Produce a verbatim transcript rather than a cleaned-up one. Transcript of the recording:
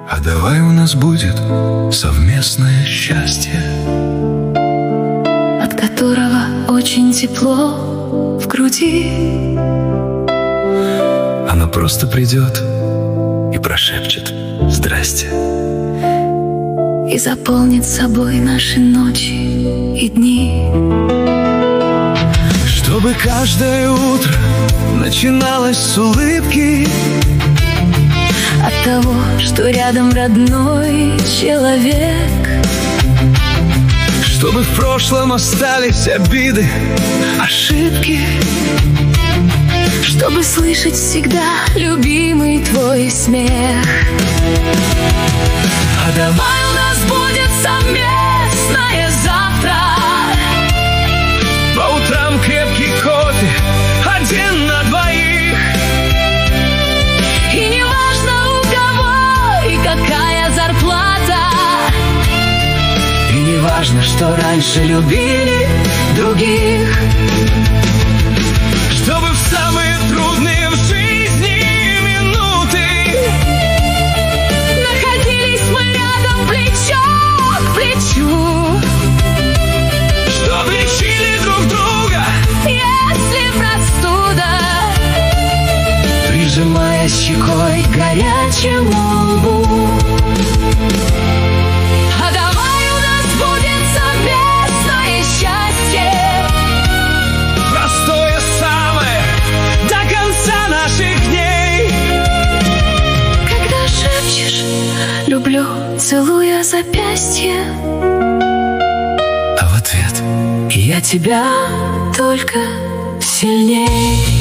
А давай у нас будет совместное счастье, от которого очень тепло в груди. Она просто придет и прошепчет «Здрасте» и заполнит собой наши ночи и дни. Чтобы каждое утро начиналось с улыбки, от того, что рядом родной человек. Чтобы в прошлом остались обиды, ошибки, чтобы слышать всегда любимый твой смех. А давай у нас будет совместное завтра. По утрам крепкий кофе, один на двоих. И не важно у кого и какая зарплата. И не важно, что раньше любили других. Чтобы в самые трудные в жизни минуты находились мы рядом плечо к плечу. Чтоб лечили друг друга, если простуда, прижимая щекой к горячему лбу. А давай у нас будет совместное счастье, простое самое до конца наших дней. когда шепчешь «люблю», целуя запястье, А в ответ я тебя только сильней.